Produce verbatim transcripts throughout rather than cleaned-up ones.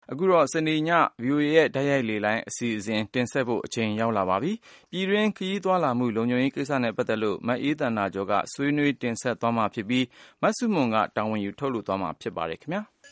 အခုတော့စနေည ဗွီအိုအေရဲ့တိုက်ရိုက်လေလိုင်းအစီအစဉ်တင်ဆက်ဖို့အချိန်ရောက်လာပါပြီ။ပြည်တွင်းခရီးသွားလာမှုလုံခြုံရေးကိစ္စနဲ့ပတ်သက်လို့မအေးသန္တာကျော်ကဆွေးနွေးတင်ဆက်သွားမှာဖြစ်ပြီးမဆုမွန်ကတာဝန်ယူထုတ်လွှင့်သွားမှာဖြစ်ပါတယ်ခင်ဗျာ။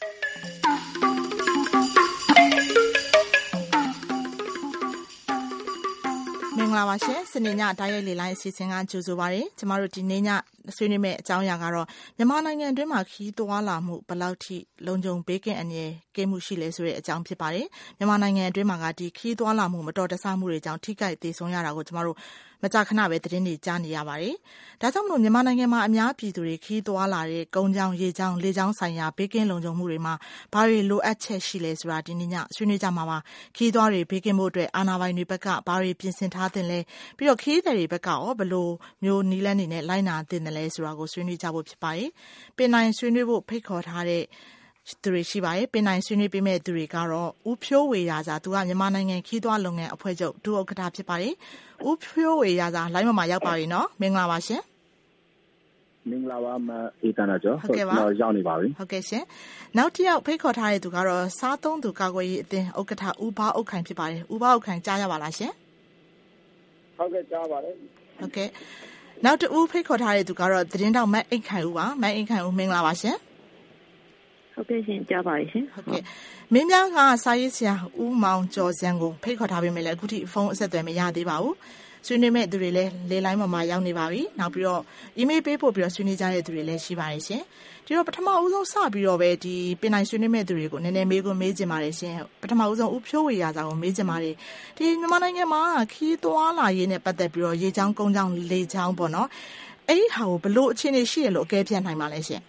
မင်္ဂလာပါရှင်စနေညတိုက်ရိုက်လေလိုင်းအစီအစဉ်ကကြိုဆိုပါရစေကျမတို့ဒီနေ့ညဆွေးနွေးမယ့်အကြောင်းအရာကတော့မြန်မာနိုင်ငံအတွင်းမှာခီးသွားလာမှုဘယ်လောက်ထိလုံခြုံဘေးကင်းအန္တရာယ်ကင်းမှုရှိလဲဆိုတဲ့အကြောင်းဖြစ်ပါတယ်မြန်မာနိုင်ငံအတွင်းမှာကဒီခီးသွားလာမှုမတော်တဆမှုတွေကြောင့်ထိခိုက်ဒေဆုံးရတာကိုကျမတို့မကြာခဏပဲသတင်းတွေကြားနေရပါတယ်ဒါကြောင့်မလို့မြန်မာနိုင်ငံမှာအများပြည်သူတွေခီးသွားလာတဲ့ကုန်းကြောင်းရေကြောင်းလေကြောင်းဆိုင်ရာဘေးကင်းလုံခြုံမှုတွေမှာဘာတွေလိုအပ်ချက်ရှိလဲဆိုတာဒီနေ့ညဆွေးနွေးကြမှာပါခီးသွားတွေဘေးကင်းဖို့အတွက်အာဏာပိုင်တွေဘက်ကဘာတွေပြင်ဆင်ထားသင့်လဲပြီးတော့ခီးသည်တွေဘက်ကရောဘယ်လိုမျိုးနီးလန်းနေနဲ့လိုက်နာသင့်တယ်လဲဆိုတာကိုဆွေးနွေးကြဖို့ဖြစ်ပါတယ်ပင်နိုင်ဆွေးနွေးဖို့ဖိတ်ခေါ်ထားတဲ့သူတွေရှိပါတယ်ပင်နိုင်ဆွေးနွေးပေးမဲ့သူတွေကတော့ဦးဖြိုးဝေရာစာသူကမြန်မာနိုင်ငံခီးသွားလုပ်ငန်းအဖွဲ့ချုပ်ဒုဥက္ကဋ္ဌဖြစ်ပါတယ်ဦးဖြိုးဝေရာစာလိုင်းပေါ်မှာရောက်ပါပြီနော်မင်္ဂလာပါရှင်မင်္ဂလာပါမအေးတနာကျော်ဟုတ်ကဲ့ပါရောက်နေပါပြီဟုတ်ကဲ့ရှင်နောက်တစ်ယောက်ဖိတ်ခေါ်ထားတဲ့သူကတော့စားသုံးသူကာကွယ်ရေးအသင်းဥက္ကဋ္ဌဦးဘအုတ်ခိုင်ဖြစ်ပါတယ်ဦးဘအုတ်ခိုင်ကြားရပါလားရှင်ဟုတ်ကဲ့ကြားပါတယ်ဟုတ်ကဲ့နောက်တစ်ဦးဖိတ်ခေါ်ထားတဲ့သူကတော့သတင်းတောက်မတ်အိတ်ခိုင်ဦးပါမတ်အိတ်ခိုင်ဦးမင်္ဂလာပါရှင်ဟုတ်ကဲ့ရှင်ကြားပါရှင်ဟုတ်ကဲ့မင်းများကစာရေးဆရာဦးမောင်ကျော်စံကိုဖိတ်ခေါ်ထားပေးမယ်လေအခုထိဖုန်းအဆက်အသွယ်မရသေးပါဘူးဆွေးနွေးမဲ့သူတွေလည်းလေလိုင်းပေါ်မှာရောက်နေပါပြီနောက်ပြီးတော့ email ပေးဖို့ပြီးတော့ဆွေးနွေးကြတဲ့သူတွေလည်းရှိပါတယ်ရှင်ဒီတော့ပထမဦးဆုံးစပြီးတော့ပဲဒီပင်နိုင်ဆွေးနွေးမဲ့သူတွေကိုနည်းနည်းမေးခွန်းမေးချင်ပါတယ်ရှင်ပထမဦးဆုံးဦးဖြိုးဝေရာစာကိုမေးချင်ပါတယ်ဒီမြန်မာနိုင်ငံမှာခီးသွားလာရေးနဲ့ပတ်သက်ပြီးတော့ရေချောင်းကုန်းချောင်းလေချောင်းပေါ့နော်အဲ့ဒီဟာကိုဘယ်လိုအခြေအနေရှိရလို့အကဲဖြတ်နိုင်ပါလဲရှင်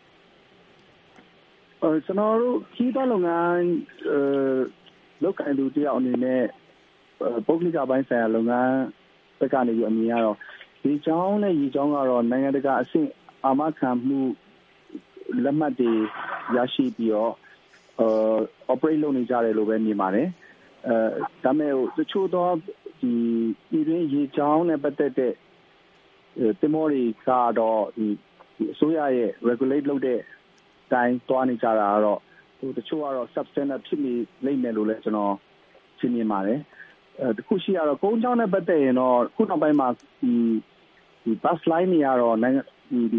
အဲကျွန်တော်တို့ခီးသွားလုပ်ငန်းအဲလောက်ကိုင်သူတယောက်အနေနဲ့ပုဂ္ဂလိကပိုင်းဆိုင်ရာလုပ်ငန်းဘက်ကနေပြီးအမြင်ရတော့ဒီချောင်းနဲ့ရေချောင်းကတော့နိုင်ငံတကာအဆင့်အာမခံမှုလက်မှတ်တွေရရှိပြီးတော့အဲ operate လုပ်နေကြတယ်လို့ပဲမြင်ပါတယ်အဲဒါပေမဲ့တချို့တော့ဒီပြည်တွင်းရေချောင်းနဲ့ပတ်သက်တဲ့တင်မောတွေကတော့ဒီအစိုးရရဲ့ regulate လုပ်တဲ့တိုင်းသွားနေကြတာကတော့ဟိုတချို့ကတော့ substandard ဖြစ်နေလိမ့်မယ်လို့လည်းကျွန်တော်ရှင်းပြပါတယ်အဲတခုရှိရတော့ကုန်းချောင်းနဲ့ပတ်သက်ရင်တော့ခုနောက်ပိုင်းမှာဒီဒီ bus line တွေကတော့နိုင်ငံဒီဒီ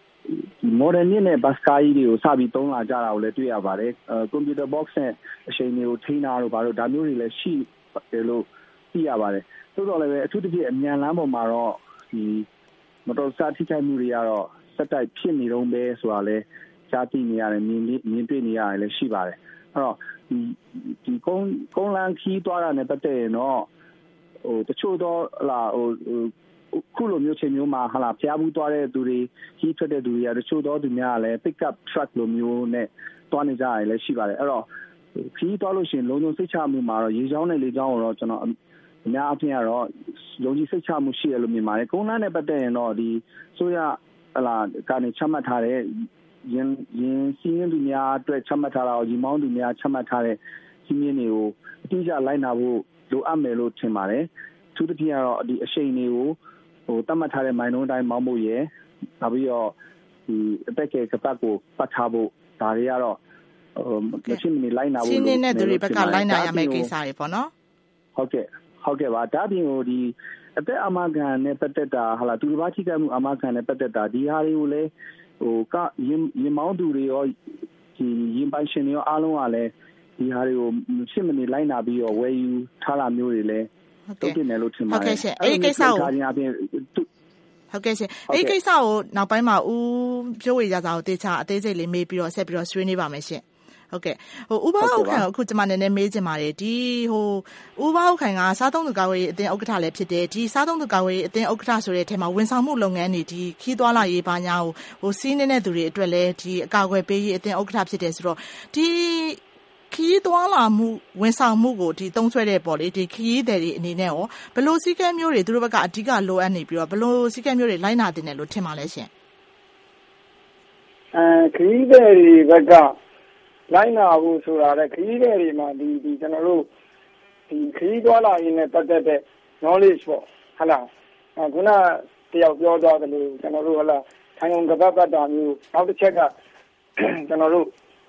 modern နဲ့ bus ကားကြီးတွေကိုစပြီးသုံးလာကြတာကိုလည်းတွေ့ရပါတယ်အဲ computer box နဲ့အချိန်တွေကိုထိန်းတာတို့ဘာလို့ဒါမျိုးတွေလည်းရှိတယ်လို့သိရပါတယ်သို့တော်လည်းပဲအထူးသဖြင့်အမြန်လမ်းပေါ်မှာတော့ဒီမတော်တဆထိခိုက်မှုတွေကတော့စက်တိုက်ဖြစ်နေတော့ပဲဆိုတာလည်းကြားသိနေရတယ်မြင်မြင်တွေ့နေရတယ်လည်းရှိပါတယ်အဲ့တော့ဒီဒီကုန်းကုန်းလမ်းခီးသွားတာနဲ့ပတ်သက်ရင်တော့ဟိုတချို့တော့လာဟိုခုလိုမျိုးချိန်မျိုးမှာဟာလာဖျားဘူးသွားတဲ့သူတွေခီးထွက်တဲ့သူတွေကတချို့တော့သူများလည်း pick up truck လိုမျိုးနဲ့သွားနေကြရတယ်လည်းရှိပါတယ်အဲ့တော့ခီးသွားလို့ရှိရင်လုံခြုံစိတ်ချမှုမှာတော့ရေချောင်းနဲ့လေချောင်းတော့ကျွန်တော်အများအပြားကတော့လုံခြုံစိတ်ချမှုရှိရလို့မြင်ပါတယ်ကုန်းလမ်းနဲ့ပတ်သက်ရင်တော့ဒီဆိုရဟလာကနေချမှတ်ထားတဲ့ရင်ရင်စီးရင်သူများအတွက်ချမှတ်ထားတာကိုဒီမောင်းသူများချမှတ်ထားတဲ့စီးမြင်တွေကိုအတိအကျလိုက်နာဖို့လိုအပ်မယ်လို့ထင်ပါတယ်သူတို့ပြကတော့ဒီအရှိန်တွေကိုဟိုတတ်မှတ်ထားတဲ့မိုင်နှုန်းတိုင်းမောင်းဖို့ရယ်နောက်ပြီးတော့ဒီအပက်ကကပတ်ကိုပတ်ထားဖို့ဒါတွေကတော့ဟိုမရှိမနေလိုက်နာဖို့စီးနေတဲ့သူတွေဘက်ကလိုက်နာရမယ့်ကိစ္စတွေပေါ့နော်ဟုတ်ကဲ့ဟုတ်ကဲ့ပါဒါပြင်ဟိုဒီအသက်အာမခံနဲ့ပတ်သက်တာဟာလာသူတစ်ပါးထိခိုက်မှုအာမခံနဲ့ပတ်သက်တာဒီဟာတွေကိုလည်းဟိုကရင်ရင်မောင်းသူတွေရောဒီရင်ပိုင်ရှင်တွေရောအားလုံးကလည်းဒီဟာတွေကိုရှင်းမနေလိုက်နာပြီးတော့ဝယ်ယူထားတာမျိုးတွေလည်းတုံ့ပြန်တယ်လို့ထင်ပါတယ်ဟုတ်ကဲ့ရှင်အဲ့ဒီကိစ္စကိုဟုတ်ကဲ့ရှင်အဲ့ဒီကိစ္စကိုနောက်ပိုင်းမှာဦးပြိုးဝေရာစာကိုတေချာအသေးစိတ်လေးမေးပြီးတော့ဆက်ပြီးတော့ဆွေးနွေးပါမယ်ရှင်ဟုတ်ကဲ့ဟိုဥပဟုတ်ခိုင်အခုကျွန်မနည်းနည်းမေးချင်ပါတယ်ဒီဟိုဥပဟုတ်ခိုင်ကစားသုံးသူကာကွယ်ရေးအသင်းဥက္ကဋ္ဌလည်းဖြစ်တယ်ဒီစားသုံးသူကာကွယ်ရေးအသင်းဥက္ကဋ္ဌဆိုတဲ့အထက်မှာဝန်ဆောင်မှုလုပ်ငန်းတွေဒီခီးသွားလာရေးပါညာကိုဟိုစီးနေတဲ့သူတွေအတွက်လည်းဒီအကာအကွယ်ပေးရေးအသင်းဥက္ကဋ္ဌဖြစ်တယ်ဆိုတော့ဒီခီးသွားလာမှုဝန်ဆောင်မှုကိုဒီတုံးဆွဲတဲ့ပေါ့လေဒီခီးသည်တွေအနေနဲ့ရောဘယ်လိုစည်းကမ်းမျိုးတွေသူတို့ဘက်ကအဓိကလိုအပ်နေပြီးတော့ဘယ်လိုစည်းကမ်းမျိုးတွေလိုက်နာတင်တယ်လို့ထင်ပါလဲရှင်အဲခီးသည်တွေဘက်ကလိုက်နာဖို့ဆိုတာလေခရီးသည်တွေမှာဒီဒီကျွန်တော်တို့ဒီခရီးသွားလာရင်းနဲ့ပတ်သက်တဲ့ knowledge ပေါ့ဟုတ်လားအခုနတယောက်ပြောသွားတယ်လို့ကျွန်တော်တို့ဟုတ်လားထိုင်ုံကပတ်ပတ်တာမျိုးနောက်တစ်ချက်ကကျွန်တော်တို့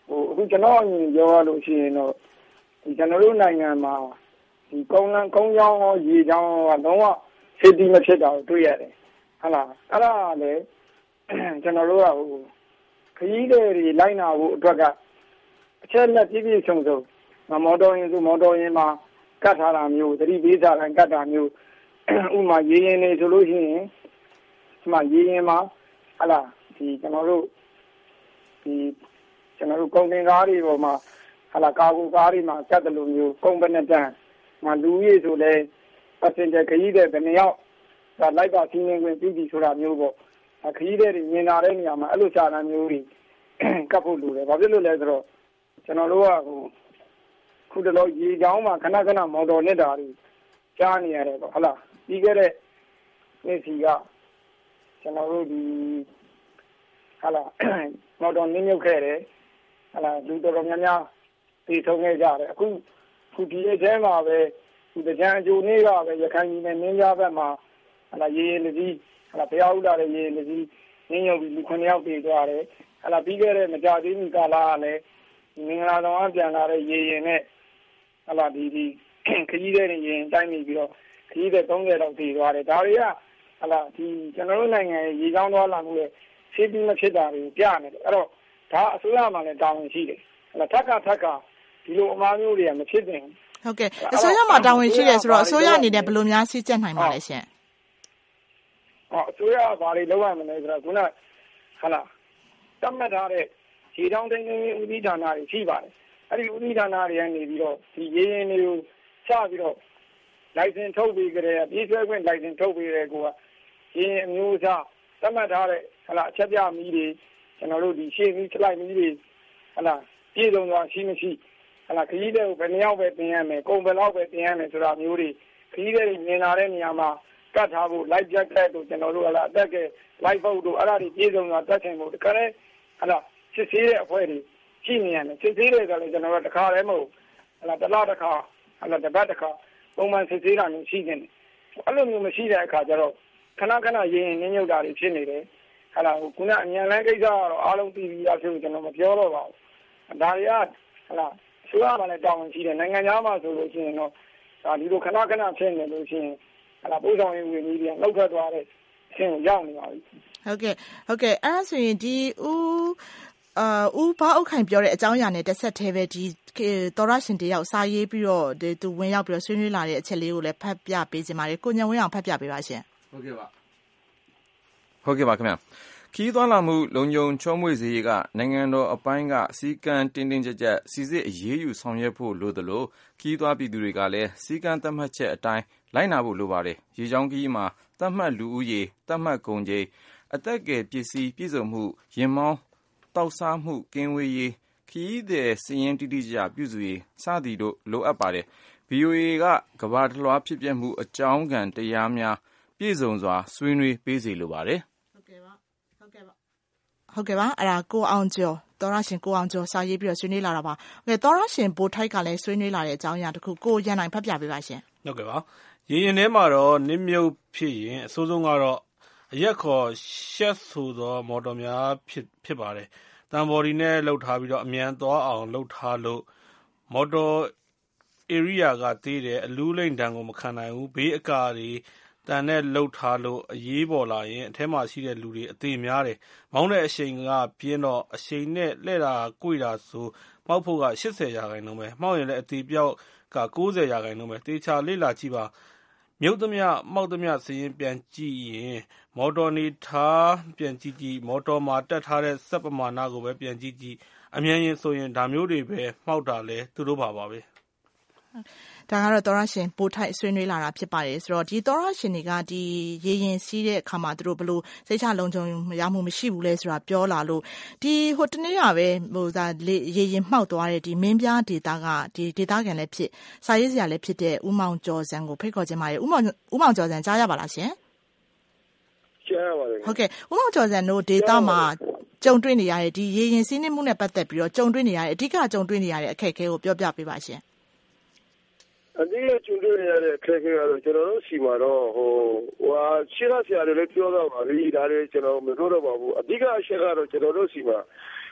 ဟိုအခုကျွန်တော်အမြင်ပြောရလို့ရှိရင်တော့ဒီကျွန်တော်တို့နိုင်ငံမှာဒီကုန်းလန်းကုန်းကြောင်းရောရေကြောင်းရောလုံးဝစေတီမဖြစ်တာကိုတွေ့ရတယ်ဟုတ်လားအဲ့ဒါလည်းကျွန်တော်တို့ကဟိုခရီးတွေလိုက်နာဖို့အတွက်ကအချက်လက်ပြည့်ပြည့်စုံစုံမော်တော်ယာဉ်ဆိုမော်တော်ယာဉ်မှာကတ်ထားတာမျိုးသတိပေးထားတိုင်းကတ်တာမျိုးဥမာရေရင်နေဆိုလို့ရှိရင်ဒီမှာရေရင်မှာဟလာဒီကျွန်တော်တို့ဒီကျွန်တော်တို့ကုန်တင်ကားတွေပေါ်မှာဟလာကာဂိုကားတွေမှာကတ်တယ်လို့မျိုးကုန်ပနဲ့တန်းမလူကြီးဆိုလဲပတ်စင်တဲ့ခရီးတဲ့ဘယ်နှယောက်ဒါလိုက်ပါစီးနေဝင်ပြီးပြီဆိုတာမျိုးပေါ့ခရီးတဲ့တွေမြင်လာတဲ့နေရာမှာအဲ့လိုရှာတာမျိုးတွေကတ်ဖို့လိုတယ်ဘာဖြစ်လို့လဲဆိုတော့ကျွန်တော်တို့ကဟိုခုတလောရေချောင်းမှာခဏခဏမော်တော်နေတာတွေကြားနေရတယ်ပေါ့ဟုတ်လားပြီးခဲ့တဲ့နေ့စီကကျွန်တော်တို့ဒီဟုတ်လားမော်တော်နင်းမြုပ်ခဲ့တယ်ဟုတ်လားလူတော်တော်များများပြေဆုံးခဲ့ကြတယ်အခုခုဒီအကျဲမှာပဲဒီကြံအကျိုးနေ့ကပဲရခိုင်ပြည်နယ်မင်းပြဘက်မှာဟုတ်လားရေရေလေးဟုတ်လားဘုရားဥဒ္ဒါရဲ့ရေလေးနင်းမြုပ်ပြီးလူခုနှစ်ယောက်ပြေသွားတယ်ဟုတ်လားပြီးခဲ့တဲ့မကြသေးမီကာလကလည်းမင်္ဂလာဆောင်အပြန်လာတဲ့ရေရင်နဲ့ဟလာဒီဒီခကြီးတဲ့ရင်တိုင်းနေပြီးတော့ခကြီးတဲ့သုံးဆယ်လောက်တည်သွားတယ်ဒါတွေကဟလာဒီကျွန်တော်တို့နိုင်ငံရေချောင်းသွားလာမှုရဲ့စီးပြီးမဖြစ်တာတွေပြနေတယ်အဲ့တော့ဒါအစိုးရမှလည်းတာဝန်ရှိတယ်ဟလာထက်ကထက်ကဒီလိုအမှားမျိုးတွေကမဖြစ်သင့်ဟုတ်ကဲ့အစိုးရမှတာဝန်ရှိတယ်ဆိုတော့အစိုးရအနေနဲ့ဘယ်လိုများစီးကျက်နိုင်ပါလဲရှင်ဟောအစိုးရကဘာတွေလုပ်ရမလဲဆိုတော့ခုနဟလာတတ်မှတ်ထားတဲ့ရေချောင်းတိုင်းတိုင်းဦးစီးဌာနတွေရှိပါတယ်အဲ့ဒီဦးစီးဌာနတွေကနေပြီးတော့ဒီရေရင်တွေကိုစပြီးတော့လိုင်စင်ထုတ်ပြီးကြတဲ့ပြေးဆွဲခွင့်လိုင်စင်ထုတ်ပြီးတဲ့ကိုကရေရင်အမျိုးအစားသတ်မှတ်ထားတဲ့ဟလာအချက်ပြမီးတွေကျွန်တော်တို့ဒီရှေ့မီးခြလိုက်မီးတွေဟလာပြည်စုံသွားရှိမရှိဟလာခရီးတဲ့ကိုဘယ်နှယောက်ပဲတင်ရမယ်ကုန်ဘယ်လောက်ပဲတင်ရမယ်ဆိုတာမျိုးတွေခရီးတဲ့မြင်လာတဲ့နေရာမှာကတ်ထားဖို့လိုက်ဂျက်ကက်တို့ကျွန်တော်တို့ဟလာအသက်ကလိုက်ဖို့တို့အဲ့ဒါတွေပြည်စုံသွားတက်ချင်ဖို့တခါလဲဟလာစစ်ဆေးတဲ့အဖွဲ့တွေရှိနေရတယ်စစ်ဆေးတယ်ဆိုလည်းကျွန်တော်တို့တစ်ခါလည်းမဟုတ်ဟလာတစ်လတစ်ခါဟလာတစ်ပတ်တစ်ခါပုံမှန်စစ်ဆေးတာမျိုးရှိနေတယ်အဲ့လိုမျိုးမရှိတဲ့အခါကျတော့ခဏခဏရင်းရင်ညှို့တာတွေဖြစ်နေတယ်ဟလာခုနအမြန်လန်းကိစ္စကတော့အားလုံးပြီးပြီးအဖြစ်ကျွန်တော်မပြောတော့ပါဘူးဒါတွေကဟလာဆိုရမှလည်းတောင်းရှိတယ်နိုင်ငံသားမှဆိုလို့ရှိရင်တော့ဒါဒီလိုခဏခဏဖြစ်နေလို့ရှိရင်ဟလာပို့ဆောင်ရေးဝင်ပြီးပြန်လောက်ထွက်သွားတဲ့အဆင့်ကိုရောက်နေပါပြီဟုတ်ကဲ့ဟုတ်ကဲ့အဲ့ဒါဆိုရင်ဒီဦးအာဦးဘာအုတ်ခိုင်ပြောတဲ့အကြောင်းအရာနဲ့တစ်ဆက်တည်းပဲဒီသောရရှင်တယောက်စာရေးပြီးတော့သူဝင်ရောက်ပြီးတော့ဆွေးနွေးလာတဲ့အချက်လေးကိုလည်းဖတ်ပြပေးခြင်းပါတယ်ကိုညံဝင်းအောင်ဖတ်ပြပေးပါရှင်ဟုတ်ကဲ့ပါဟုတ်ကဲ့ပါခင်ဗျာခီးသွားလာမှုလုံခြုံချောမွေ့စေရေးကနိုင်ငံတော်အပိုင်းကစီကံတင်းတင်းကြပ်ကြပ်စီစစ်အရေးယူဆောင်ရွက်ဖို့လိုသလိုခီးသွားပြည်သူတွေကလည်းစီကံသတ်မှတ်ချက်အတိုင်းလိုက်နာဖို့လိုပါတယ်ရေချောင်းခီးမှာသတ်မှတ်လူဦးရေသတ်မှတ်ကုန်ကြေးအသက်ကယ်ပစ္စည်းပြည့်စုံမှုရင်မောင်းတောက်စားမှုကင်းဝေးရေးခရီးသည်စည်ရင်းတိတိကျကျပြုစုရေးစသည်တို့လိုအပ်ပါတယ် ဗီအိုအေ ကကမ္ဘာတစ်လွှားဖြစ်ပျက်မှုအကြောင်းခံတရားများပြည့်စုံစွာဆွေးနွေးပေးစေလိုပါတယ်ဟုတ်ကဲ့ပါဟုတ်ကဲ့ပါဟုတ်ကဲ့ပါအဲ့ဒါကိုအောင်ကျော်သောရရှင်ကိုအောင်ကျော်စာရေးပြီးတော့ဆွေးနွေးလာတာပါဟုတ်ကဲ့သောရရှင်ဘိုးထိုက်ကလည်းဆွေးနွေးလာတဲ့အကြောင်းအရာတစ်ခုကိုရန်နိုင်ဖတ်ပြပေးပါရှင်ဟုတ်ကဲ့ပါရေရင်ထဲမှာတော့နစ်မြုပ်ဖြစ်ရင်အဆိုးဆုံးကတော့အရက်ခေါ်ရှက်ဆိုသောမော်တော်များဖြစ်ဖြစ်ပါတယ်တန်ဘော်ဒီနဲ့လှုပ်ထားပြီးတော့အမြန်သွားအောင်လှုပ်ထားလို့မော်တော်ဧရိယာကသေးတယ်အလူးလိမ့်တန်ကိုမခံနိုင်ဘူးဘေးအကာတွေတန်နဲ့လှုပ်ထားလို့အရေးပေါ်လာရင်အထဲမှာရှိတဲ့လူတွေအသေးများတယ်မောင်းတဲ့အရှိန်ကပြင်းတော့အရှိန်နဲ့လှဲ့တာကြွေတာဆိုပောက်ဖို့က၈၀ရာခိုင်နှုန်းပဲမှောက်ရင်လည်းအသေးပြောက်က၉၀ရာခိုင်နှုန်းပဲတေချာလေ့လာကြည့်ပါမြုပ်သမျှမှောက်သမျှစရင်ပြန်ကြည့်ရင်မော်တော်နေထားပြန်ကြည့်ကြည့်မော်တော်မှာတက်ထားတဲ့စက်ပမာဏကိုပဲပြန်ကြည့်ကြည့်အမြန်ရင်ဆိုရင်ဒါမျိုးတွေပဲမှောက်တာလဲသူတို့ပါပါပဲဒါကတော့သောရရှင်ပိုထိုက်ဆွေးနွေးလာတာဖြစ်ပါတယ်ဆိုတော့ဒီသောရရှင်တွေကဒီရေရင်စီးတဲ့အခါမှာသူတို့ဘယ်လိုစိတ်ချလုံခြုံရမှုမရှိဘူးလဲဆိုတာပြောလာလို့ဒီဟိုတနေ့ကပဲဟိုဒါရေရင်မှောက်သွားတဲ့ဒီမင်းပြားဒေတာကဒီဒေတာကန်လည်းဖြစ်စာရေးစရာလည်းဖြစ်တဲ့ဦးမောင်ကျော်စံကိုဖိတ်ခေါ်ခြင်းပါတယ်ဦးမောင်ဦးမောင်ကျော်စံကြားရပါလားရှင်ကြားရပါတယ်ဟုတ်ကဲ့ဦးမောင်ကျော်စံတို့ဒေတာမှာကြုံတွေ့နေရတဲ့ဒီရေရင်စီးနှင်းမှုနဲ့ပတ်သက်ပြီးတော့ကြုံတွေ့နေရတဲ့အဓိကကြုံတွေ့နေရတဲ့အခက်အခဲကိုပြောပြပေးပါရှင်အဒီကျူတွေရတဲ့ခက်ခဲကတော့ကျွန်တော်တို့စီမှာတော့ဟိုဟိုရှင်းရဆရာတွေလည်းပြောတော့ပါပြီဒါတွေကျွန်တော်မပြောတော့ပါဘူးအဓိကအချက်ကတော့ကျွန်တော်တို့စီမှာ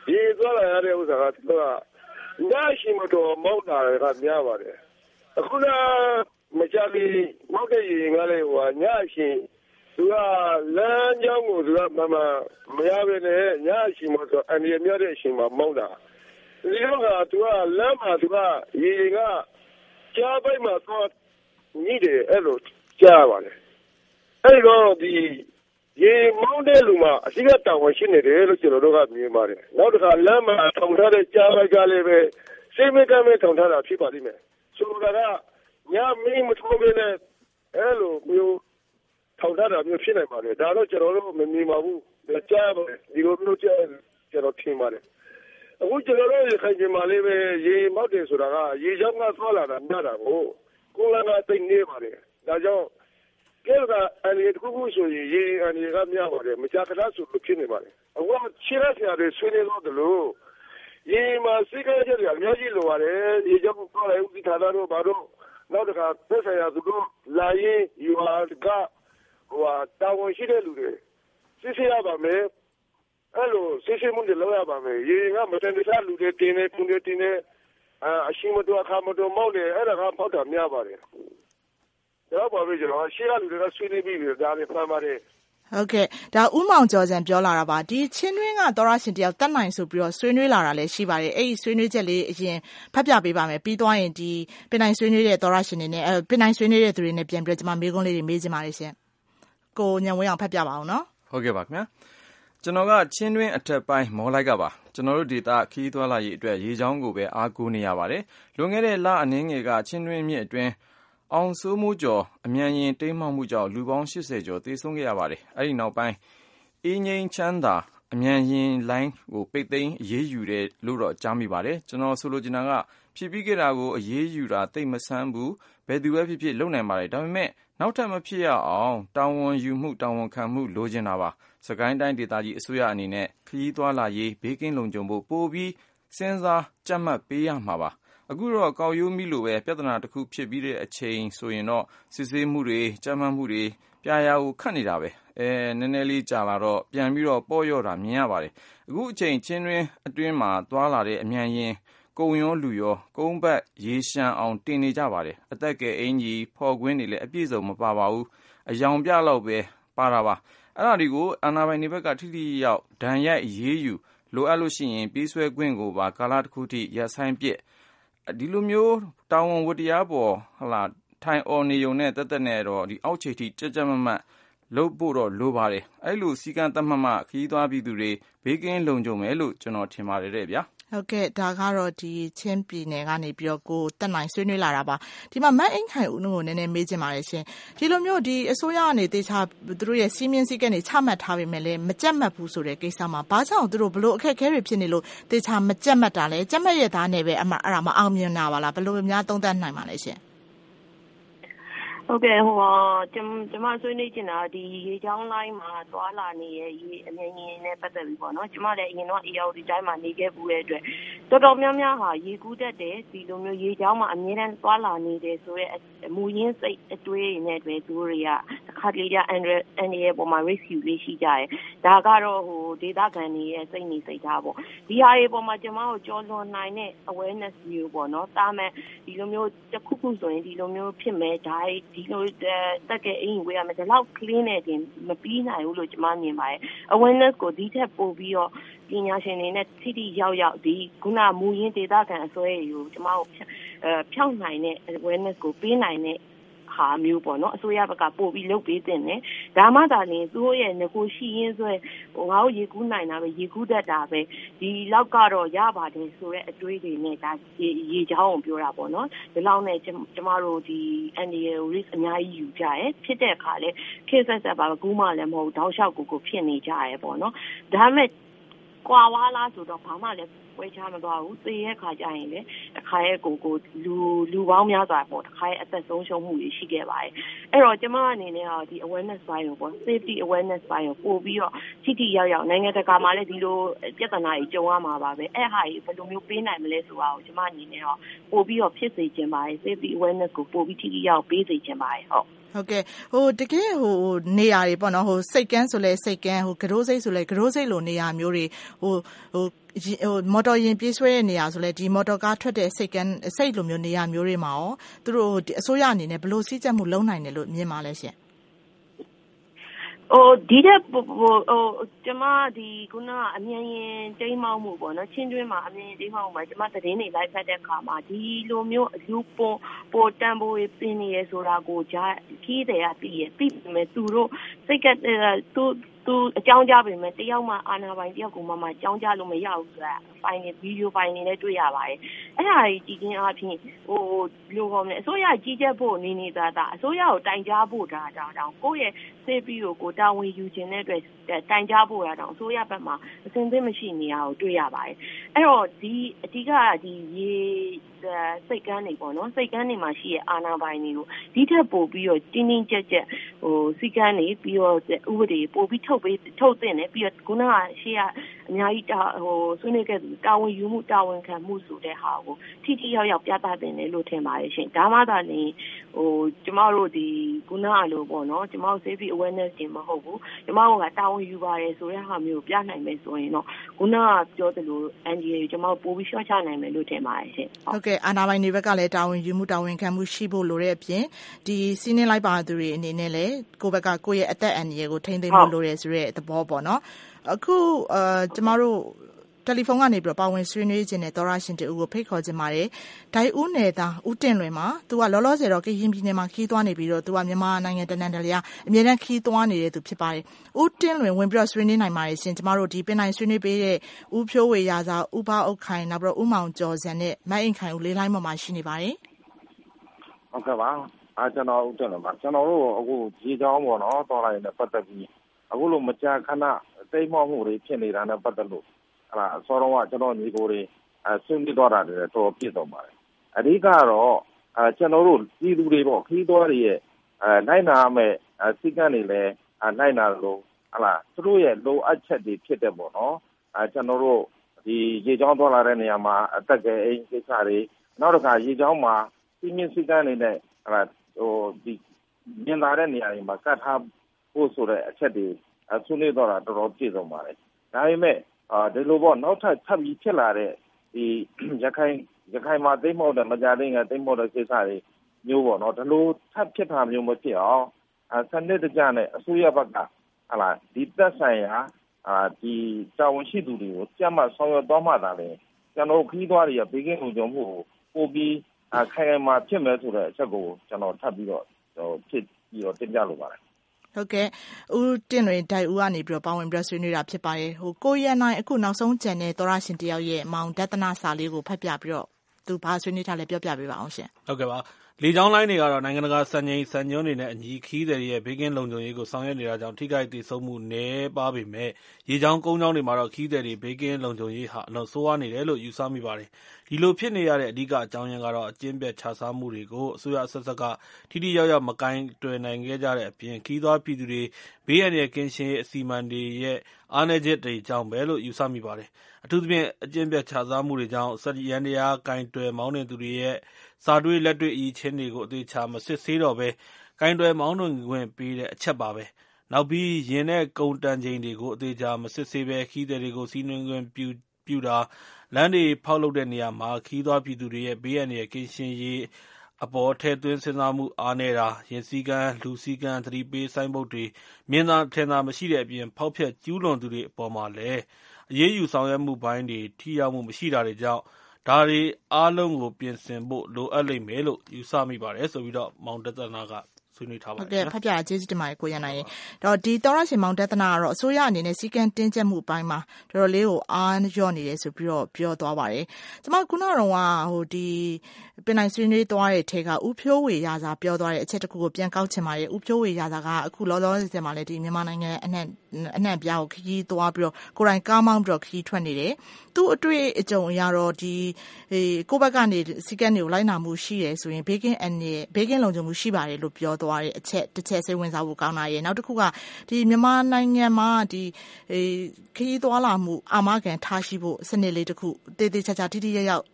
ရေသွားလာရတဲ့ဥစ္စာကသူကညရှိမတော်မောက်တာကများပါတယ်အခုနမကြမီမောက်တဲ့ရေငါလေးဟိုညရှိသူကလမ်းကြောင်းကိုသူကမမမရပဲနဲ့ညရှိမတော်အန်ရမြတဲ့အချိန်မှာမောက်တာဒီတော့ကသူကလမ်းမှာသူကရေကကြားပိုက်မှာတော့ညိတယ်အဲ့လိုကြားပါတယ်အဲ့တော့ဒီရေမောင်းတဲ့လူမှာအစိကတောင်ဝင်ရှိနေတယ်လို့ကျွန်တော်တို့ကမြင်ပါတယ်နောက်တစ်ခါလမ်းမှာထောင်ထားတဲ့ကြားပိုက်ကလည်းပဲစိတ်မကမ်းမဲ့ထောင်ထားတာဖြစ်ပါလိမ့်မယ်ဆိုတော့ကညမင်းမထိုးဘဲနဲ့အဲ့လိုမျိုးထောင်ထားတာမျိုးဖြစ်နိုင်ပါတယ်ဒါတော့ကျွန်တော်တို့မမြင်ပါဘူးကြားပါတယ်ဒီလိုမျိုးကြားကျွန်တော်ထင်ပါတယ်အခုကျွန်တော်တို့ခိုင်ကျင်မာလေးပဲရေမောက်တယ်ဆိုတာကရေချောင်းကသွားလာတာများတာကိုကိုယ်ကတိတ်နေပါတယ်ဒါကြောင့်ကဲကအန်ရီတခုခုဆိုရင်ရေအန်ရီကများပါတယ်မကြာခဏဆိုလို့ဖြစ်နေပါတယ်အခုခြေရဆရာတွေဆွေးနွေးတော့တယ်လို့ရေမှာစိတ်ကြကြတယ်အများကြီးလိုပါတယ်ရေချောင်းကသွားလာဥပဒေဌာနတို့ဘာတို့နောက်တစ်ခါသက်ဆိုင်ရာသူတို့လာရင်ယူဟာကဟိုတာဝန်ရှိတဲ့လူတွေစစ်ဆေးရပါမယ်အဲ့လိုစစ်ဆေးမှုတွေလုပ်ရပါမယ်ရေကမတန်တဆလူတွေတင်းနေပုံတွေတင်းနေအရှိမတော်အခါမတော်မောက်တယ်အဲ့ဒါကဖောက်တာများပါတယ်တော့ပါပြီကျွန်တော်ရှေ့ကလူတွေကဆွေးနွေးပြီးဒါလည်းဖမ်းပါတယ်ဟုတ်ကဲ့ဒါဦးမောင်ကျော်စံပြောလာတာပါဒီချင်းတွင်းကသောရရှင်တယောက်တက်နိုင်ဆိုပြီးတော့ဆွေးနွေးလာတာလည်းရှိပါတယ်အဲ့ဒီဆွေးနွေးချက်လေးအရင်ဖတ်ပြပေးပါမယ်ပြီးသွားရင်ဒီပင်နိုင်ဆွေးနွေးတဲ့သောရရှင်တွေနဲ့အဲပင်နိုင်ဆွေးနွေးတဲ့သူတွေနဲ့ပြန်ပြီးတော့ကျွန်မမေးခွန်းလေးတွေမေးချင်ပါတယ်ရှင်ကိုညံဝင်းအောင်ဖတ်ပြပါအောင်နော်ဟုတ်ကဲ့ပါခင်ဗျာကျွန်တော်ကချင်းတွင်းအထက်ပိုင်းမော်လိုက်ကပါကျွန်တော်တို့ဒေသခီးသွွာလာရေးအတွက်ရေချောင်းကိုပဲအားကိုးနေရပါတယ်လွန်ခဲ့တဲ့လအနည်းငယ်ကချင်းတွင်းမြစ်အတွင်းအောင်စိုးမိုးကျော်အမြန်ရင်တိမ်းမှောက်မှုကြောင့်လူပေါင်း၈၀ကျော်သေဆုံးခဲ့ရပါတယ်အဲ့ဒီနောက်ပိုင်းအင်းငိမ့်ချမ်းသာအမြန်ရင်လိုင်းကိုပိတ်သိမ်းအရေးယူတယ်လို့တော့ကြားမိပါတယ်ကျွန်တော်ဆိုလိုချင်တာကဖြစ်ပြီးခဲ့တာကိုအရေးယူတာသိမဆန်းဘူးဘယ်သူပဲဖြစ်ဖြစ်လုပ်နိုင်ပါတယ်ဒါပေမဲ့နောက်ထပ်မဖြစ်ရအောင်တာဝန်ယူမှုတာဝန်ခံမှုလိုချင်တာပါစကိုင်းတိုင်းဒေသကြီးအစိုးရအနေနဲ့ခရီးသွားလာရေးဘေးကင်းလုံခြုံဖို့ပိုပြီးစဉ်းစားကြက်မှတ်ပေးရမှာပါအခုတော့ကောက်ရိုးမိလိုပဲပြဿနာတစ်ခုဖြစ်ပြီးတဲ့အချိန်ဆိုရင်တော့စစ်ဆေးမှုတွေကြမ်းမှတ်မှုတွေပြာရာကိုခတ်နေတာပဲအဲနည်းနည်းလေးကြာလာတော့ပြန်ပြီးတော့ပေါ့ရော့တာမြင်ရပါတယ်အခုအချိန်ချင်းတွင်းအတွင်းမှာသွားလာတဲ့အမြန်ရင်ကုံရောလူရောကုန်းဘက်ရေရှမ်းအောင်တင်နေကြပါတယ်အသက်ကဲအင်ကြီးဖော်ကွင်းတွေလည်းအပြည့်စုံမပါပါဘူးအယောင်ပြလောက်ပဲပါတာပါအဲ့ဒါတွေကိုအာဏာပိုင်တွေဘက်ကထိထိရောက်ဒဏ်ရိုက်ရေးယူလိုအပ်လို့ရှိရင်ပြေးဆွဲခွင့်ကိုပါကာလတစ်ခုထိရပ်ဆိုင်ပစ်ဒီလိုမျိုးတာဝန်ဝတ္တရားပေါ်ဟလာထိုင်အော်နေုံနဲ့တက်တက်နဲ့တော့ဒီအောက်ခြေထိကြက်ကြက်မမတ်လုပ်ဖို့တော့လိုပါတယ်အဲ့လိုစီကံတတ်မှတ်မှခရီးသွားပြည်သူတွေဘေးကင်းလုံခြုံမယ်လို့ကျွန်တော်ထင်ပါတယ်တဲ့ဗျာဟုတ်ကဲ့ဒါကတော့ဒီချင်းပြည်နယ်ကနေပြီးတော့ကိုတက်နိုင်ဆွေးနွေးလာတာပါဒီမှာမတ်အင်းခိုင်ဦးကိုနည်းနည်းမေးချင်ပါတယ်ရှင်ဒီလိုမျိုးဒီအစိုးရကနေတေချာသူတို့ရဲ့စီးမင်းစည်းကမ်းတွေချမှတ်ထားပေမဲ့လည်းမကြက်မှတ်ဘူးဆိုတဲ့ကိစ္စမှာဘာကြောင့်သူတို့ဘလို့အခက်အခဲတွေဖြစ်နေလို့တေချာမကြက်မှတ်တာလဲကြက်မှတ်ရသားနဲ့ပဲအမှအဲ့ဒါမအောင်မြင်တာပါလားဘလို့များသုံးသပ်နိုင်ပါလဲရှင်ဟုတ်ကဲ့ဟိုကျမကျမဆွေးနွေးချင်တာဒီရေချောင်းလိုင်းမှာသွားလာနေရဲ့ရေအမြင်ရင်နဲ့ပတ်သက်ပြီးပေါ့နော်ကျမလည်းအရင်တော့အေယာဝတီတိုင်းမှာနေခဲ့ဘူးတဲ့အတွက်တော်တော်များများဟာရေကူးတတ်တယ်ဒီလိုမျိုးရေချောင်းမှာအမြဲတမ်းသွားလာနေတယ်ဆိုရဲမူရင်းစိတ်အတွေးနဲ့တွေသူတွေကတစ်ခါတလေကျအန်အန်ရဲ့ပုံမှာ rescue လေးရှိကြတယ်ဒါကတော့ဟိုဒေသခံတွေရဲ့စိတ်နေစိတ်ထားပေါ့ဒီဟာတွေပုံမှာကျမတို့ကြော်လွန်နိုင်တဲ့ awareness မျိုးပေါ့နော်တားမဲ့ဒီလိုမျိုးတစ်ခုခုဆိုရင်ဒီလိုမျိုးဖြစ်မဲ့ဒါဒီလိုတက်ကဲအင်းဝေးရမယ်ဒီလောက် clean နေတယ်မပြီးနိုင်ဘူးလို့ကျွန်မမြင်ပါတယ် awareness ကိုဒီထက်ပိုပြီးတော့ပညာရှင်တွေနဲ့ထိထိရောက်ရောက်ဒီခုနမူရင်းဒေသခံအစွဲတွေကိုကျွန်မတို့အဲဖြောင်းနိုင်တဲ့ awareness ကိုပေးနိုင်တဲ့ဟာမျိုးပေါ့နော်အစိုးရဘက်ကပို့ပြီးလုပ်ပေးတင်တယ်ဒါမှသာလျှင်သူတို့ရဲ့ငကိုရှိရင်းဆွဲဟိုငါတို့ရေကူးနိုင်တာပဲရေကူးတတ်တာပဲဒီလောက်ကတော့ရပါတယ်ဆိုတော့အတွေးတွေနဲ့ဒါရေချောင်းကိုပြောတာပေါ့နော်ဒီလောက်နဲ့ကျမတို့ဒီ N D A risk အများကြီးယူကြရဲဖြစ်တဲ့အခါလဲခေတ်ဆက်ဆက်ပါကူးမှလည်းမဟုတ်တောက်လျှောက်ကိုကိုဖြစ်နေကြရဲပေါ့နော်ဒါမဲ့ကွာဝါလားဆိုတော့ဘာမှလည်းဝေချမသွားဘူးသေရဲ့ခါကြရင်လေတစ်ခါရဲ့ကိုကိုလူလူပေါင်းများစွာပေါ့တစ်ခါရဲ့အသက်ဆုံးရှုံးမှုတွေရှိခဲ့ပါတယ်အဲ့တော့ကျမအနေနဲ့ကဒီ awareness ပိုင်းကိုပေါ့ safety awareness ပိုင်းကိုပို့ပြီးတော့ထိထိရောက်ရောက်နိုင်ငံတကာမှာလည်းဒီလိုပြဿနာကြီးကြုံရမှာပါပဲအဲ့ဟာကြီးဘယ်လိုမျိုးပေးနိုင်မလဲဆိုတာကိုကျမအနေနဲ့တော့ပို့ပြီးတော့ဖြစ်စေချင်ပါတယ် safety awareness ကိုပို့ပြီးထိထိရောက်ပေးစေချင်ပါတယ်ဟုတ်ဟုတ်ကဲ့ဟိုတကယ်ဟိုနေရာတွေပေါ့နော်ဟိုစိတ်ကန်းဆိုလဲစိတ်ကန်းဟိုကရိုးစိတ်ဆိုလဲကရိုးစိတ်လိုနေရာမျိုးတွေဟိုဟိုဟိုမော်တော်ယာဉ်ပြေးဆွဲတဲ့နေရာဆိုလဲဒီမော်တော်ကားထွက်တဲ့စိတ်ကန်းစိတ်လိုမျိုးနေရာမျိုးတွေမှာရောသူတို့အစိုးရအနေနဲ့ဘယ်လိုစည်းကြပ်မှုလုပ်နိုင်တယ်လို့မြင်ပါလဲရှင်ဟိုဒီတဲ့ဟိုဟိုကျမဒီခုနကအမြန်ရင်တိမ်းမောက်မှုပေါ့နော်ချင်းတွင်းမှာအမြန်ရင်တိမ်းမောက်မှုမှာကျမသတင်းတွေလိုက်ဖတ်တဲ့အခါမှာဒီလိုမျိုးအလူပေါ်ပေါ်တန်ဖိုးပင်နေရဆိုတာကိုဂျာခီးတယ်ရပြီးရပြီးမယ်သူတို့စိတ်ကသူသူအကြောင်းကြားပေမဲ့တယောက်မှအာဏာပိုင်တယောက်ကိုမှမအကြောင်းကြားလို့မရဘူးဆိုတာဖိုင်နေဗီဒီယိုဖိုင်နေနဲ့တွေ့ရပါတယ်အဲ့ဒါကြီးကြည့်ချင်းအပြင်ဟိုလိုကောမယ်အစိုးရကြီးကြပ်ဖို့နေနေသားသားအစိုးရကိုတိုင်ကြားဖို့ဒါတောင်တောင်ကိုယ့်ရဲ့စေးပြီးကိုတာဝန်ယူခြင်းတဲ့အတွက်တိုင်ကြားဖို့ရတောင်အစိုးရဘက်မှာအစဉ်သင့်မရှိနေရကိုတွေ့ရပါတယ်အဲ့တော့ဒီအဓိကဒီရေစိတ်ကန်းနေပေါ့နော်စိတ်ကန်းနေမှာရှိရဲ့အာဏာပိုင်တွေကိုဒီထက်ပိုပြီးတော့တင်းတင်းကြပ်ကြပ်ဟိုစိတ်ကန်းနေပြီးတော့ဥပဒေပို့ပြီးထုတ်ပေးထုတ်တင်နေပြီးတော့ခုနကရှေ့ကအများကြီးဟိုဆွေးနွေးခဲ့သူတာဝန်ယူမှုတာဝန်ခံမှုဆိုတဲ့ဟာကိုထိထိရောက်ရောက်ပြသတင်တယ်လို့ထင်ပါတယ်ရှင်ဒါမှသာလျှင်ဟိုကျမတို့ဒီခုနကလိုပေါ့နော်ကျမတို့ safety awareness တွေမဟုတ်ဘူးကျမတို့ကတာဝန်ယူပါတယ်ဆိုတဲ့ဟာမျိုးပြနိုင်မယ်ဆိုရင်တော့ခုနကပြောသလို N G A ကျမတို့ပို့ပြီးရှင်းချနိုင်မယ်လို့ထင်ပါတယ်ရှင်ဟုတ်ကဲ့အာဏာပိုင်တွေဘက်ကလည်းတာဝန်ယူမှုတာဝန်ခံမှုရှိဖို့လိုတဲ့အပြင်ဒီစီးနှင်းလိုက်ပါသူတွေအနေနဲ့လည်းကိုယ့်ဘက်ကကိုယ့်ရဲ့အသက်အန္တရာယ်ကိုထိန်းသိမ်းဖို့လိုတယ်ဆိုတဲ့သဘောပေါ့နော်အခုအာကျမတို့တယ်လီဖုန်းကနေပြီးတော့ပါဝင်ဆွေးနွေးခြင်းနဲ့သောရရှင်တူကိုဖိတ်ခေါ်ခြင်းပါတယ်ဒိုင်ဦးနယ်သားဦးတင်လွင်မှာသူကလောလောဆယ်တော့ကရင်ပြည်နယ်မှာခီးသွားနေပြီးတော့သူကမြန်မာနိုင်ငံတနန်တလျာအမြဲတမ်းခီးသွားနေတဲ့သူဖြစ်ပါတယ်ဦးတင်လွင်ဝင်ပြီးတော့ဆွေးနွေးနိုင်ပါတယ်ရှင်ကျမတို့ဒီပင်နိုင်ဆွေးနွေးပေးတဲ့ဦးဖြိုးဝေရာစာဦးဘအုတ်ခိုင်နောက်ပြီးတော့ဦးမောင်ကျော်စံနဲ့မတ်အိမ်ခိုင်ဦးလေးလိုင်းပေါ်မှာရှိနေပါတယ်ဟုတ်ကဲ့ပါအားကျွန်တော်ဦးတင်လွင်ပါကျွန်တော်တို့အခုရေချောင်းပေါ့နော်တော်လိုက်နဲ့ပတ်သက်ပြီးအခုလိုမကြာခဏတိတ်မောက်မှုတွေဖြစ်နေတာနဲ့ပတ်သက်လို့အဲ့ဒါအစောတော့ကကျွန်တော်ညီကိုတွေအဲဆွေးနွေးတော့တာတွေတော်ပြည့်တော့ပါတယ်အဓိကတော့အဲကျွန်တော်တို့ပြည်သူတွေပေါ့ခီးသွားတွေရဲ့အဲနိုင်နာမဲ့စီကံတွေလည်းနိုင်နာလို့ဟလာသူတို့ရဲ့လိုအပ်ချက်တွေဖြစ်တဲ့ပေါ့နော်အဲကျွန်တော်တို့ဒီရေချောင်းသွားလာတဲ့နေရာမှာအတက်ကဲအိမ်ကိစ္စတွေနောက်တစ်ခါရေချောင်းမှာစီမင်းစီကံတွေနဲ့ဟလာဟိုဒီမြင်လာတဲ့နေရာတွေမှာကတ်ထားဖို့ဆိုတဲ့အချက်တွေဆွေးနွေးတော့တာတော်တော်ပြည့်စုံပါတယ်ဒါပေမဲ့အာဒီလိုပေါ့နောက်ထပ်ထပ်ပြီးဖြစ်လာတဲ့ဒီရခိုင်ရခိုင်မှာသိမ့်မောက်တဲ့မကြတဲ့ကသိမ့်မောက်တဲ့ကိစ္စတွေမျိုးပေါ့နော်ဒီလိုထပ်ဖြစ်တာမျိုးမဖြစ်အောင်အဲစနစ်တကျနဲ့အစိုးရဘက်ကဟာလာဒီသက်ဆိုင်ရာအာဒီတာဝန်ရှိသူတွေကိုကြက်မှဆောင်ရွက်သွားမှသာလေကျွန်တော်ခီးသွားတွေကဘေးကင်းလုံခြုံမှုကိုပို့ပြီးခိုင်ခိုင်မှာဖြစ်မယ်ဆိုတဲ့အချက်ကိုကျွန်တော်ထပ်ပြီးတော့ဖြစ်ပြီးတော့တင်ပြလိုပါတယ်ဟုတ်ကဲ့ဦးတင်လွင်ဒိုင်ဦးကနေပြီးတော့ပါဝင်ပြီးဆွေးနွေးတာဖြစ်ပါတယ်ဟိုကိုရန်နိုင်အခုနောက်ဆုံးကြံတဲ့သောရရှင်တယောက်ရဲ့မောင်ဒသနာစာလေးကိုဖတ်ပြပြီးတော့သူဘာဆွေးနွေးထားလဲပြောပြပေးပါအောင်ရှင်ဟုတ်ကဲ့ပါလေကြောင်းလိုင်းတွေကတော့နိုင်ငံတကာစံချိန်စံညွှန်းတွေနဲ့အညီခီးသည်ရဲ့ဘေးကင်းလုံခြုံရေးကိုဆောင်ရွက်နေတာကြောင့်ထိခိုက်ဒေဆုံးမှုနည်းပါပေမဲ့ရေကြောင်းကုန်းကြောင်းတွေမှာတော့ခီးသည်တွေဘေးကင်းလုံခြုံရေးဟာအလွန်ဆိုးဝါးနေတယ်လို့ယူဆမိပါတယ်ဒီလိုဖြစ်နေရတဲ့အဓိကအကြောင်းရင်းကတော့အကျဉ်းပြတ်ခြစားမှုတွေကိုအစိုးရအဆက်ဆက်ကထိထိရောက်ရောက်မကိုင်တွယ်နိုင်ခဲ့ကြတဲ့အပြင်ခီးသွားပြည်သူတွေဘေးရန်ရဲ့ကင်းရှင်းအစီအမံတွေရဲ့အားနည်းချက်တွေကြောင့်ပဲလို့ယူဆမိပါတယ်အထူးသဖြင့်အကျဉ်းပြတ်ခြစားမှုတွေကြောင့်စက်ရန်တရားကင်တွယ်မောင်းနှင်သူတွေရဲ့စာတွေးလက်တွေ့အရေးချင်းတွေကိုအသေးချာမစစ်ဆေးတော့ပဲကင်တွယ်မောင်းနှင်ခွင့်ပေးတဲ့အချက်ပါပဲနောက်ပြီးရင်တဲ့ကုန်တန်ချိန်တွေကိုအသေးချာမစစ်ဆေးပဲခီးသည်တွေကိုစီးနှင်းခွင့်ပြုပြုတာလမ်းတွေဖောက်လုပ်တဲ့နေရာမှာခီးသွားပြည်သူတွေရဲ့ဘေးရန်ရဲ့ကင်းရှင်းရေးအပေါ်ထည့်သွင်းစဉ်းစားမှုအားနည်းတာရင်စည်းကမ်းလူစည်းကမ်းသတိပေးဆိုင်ဘုတ်တွေမြင်သာထင်သာမရှိတဲ့အပြင်ဖောက်ဖျက်ကျူးလွန်သူတွေအပေါ်မှာလည်းအရေးယူဆောင်ရွက်မှုပိုင်းတွေထိရောက်မှုမရှိတာတွေကြောင့်ဒါတွေအားလုံးကိုပြင်ဆင်ဖို့လိုအပ်လိမ့်မယ်လို့ယူဆမိပါတယ်ဆိုပြီးတော့မောင်ဒသနာကဆွေးနွေးထားပါတယ်ဟုတ်ကဲ့ဖတ်ပြကျေးဇူးတင်ပါတယ်ကိုရန်နိုင်ရေတော့ဒီသောရရှင်မောင်ဒသနာကတော့အစိုးရအနေနဲ့စီကံတင်းကျပ်မှုအပိုင်းမှာတော်တော်လေးကိုအားလျော့နေတယ်ဆိုပြီးတော့ပြောသွားပါတယ်ကျွန်မခုနကတော့ဟိုဒီပင်နိုင်ဆွေးနွေးသွားတဲ့ထဲကဦးဖြိုးဝေရာစာပြောသွားတဲ့အချက်တစ်ခုကိုပြန်ကောက်ချင်ပါတယ်ဦးဖြိုးဝေရာစာကအခုလောလောဆယ်မှာလည်းဒီမြန်မာနိုင်ငံအနှံ့အနှံ့ပြားကိုခရီးသွားပြီးတော့ကိုယ်တိုင်ကားမောင်းပြီးတော့ခရီးထွက်နေတယ်သူ့အတွေ့အကြုံအရတော့ဒီကိုယ့်ဘက်ကနေစီကံတွေကိုလိုက်နာမှုရှိတယ်ဆိုရင်ဘေးကင်းအန်နဲ့ဘေးကင်းလုံခြုံမှုရှိပါတယ်လို့ပြောသွားတဲ့အချက်တစ်ချက်စိတ်ဝင်စားဖို့ကောင်းတာရဲ့နောက်တစ်ခုကဒီမြန်မာနိုင်ငံမှာဒီခရီးသွားလာမှုအာမခံထားရှိဖို့စနစ်လေးတစ်ခုတည်တည်ချာချာတိတိကျကျ